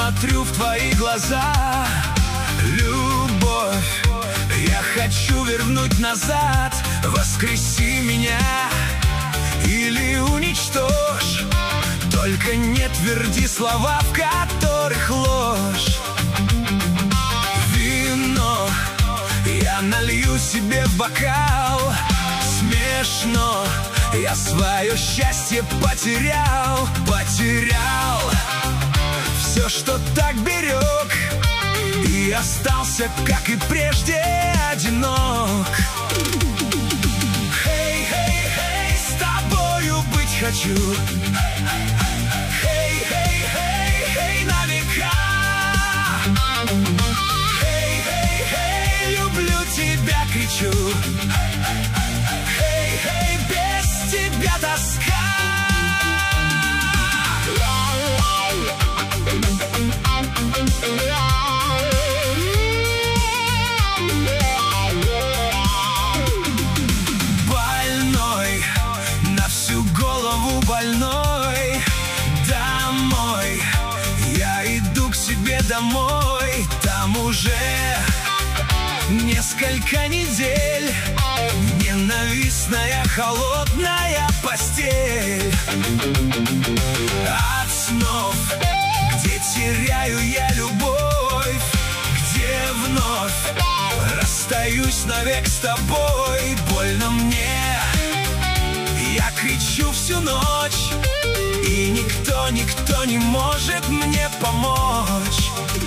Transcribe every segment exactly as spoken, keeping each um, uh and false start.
смотрю в твои глаза. Любовь, я хочу вернуть назад. Воскреси меня или уничтожь, только не тверди слова, в которых ложь. Вино я налью себе в бокал. Смешно, я свое счастье потерял. Потерял все, что так берег, и остался, как и прежде, одинок. Хей, хей, хей, с тобою быть хочу. Хей, хей, хей, хей, на века. Хей, хей, хей, люблю тебя, кричу. Хей, хей, без тебя тоска. Больной, на всю голову больной. Домой, я иду к себе домой. Там уже несколько недель ненавистная холодная постель. От снов, где теряю я любовь, где вновь расстаюсь навек с тобой. Больно мне, я кричу всю ночь, и никто, никто не может мне помочь.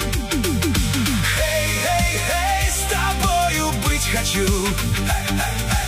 Хей, хей, хей, с тобою быть хочу.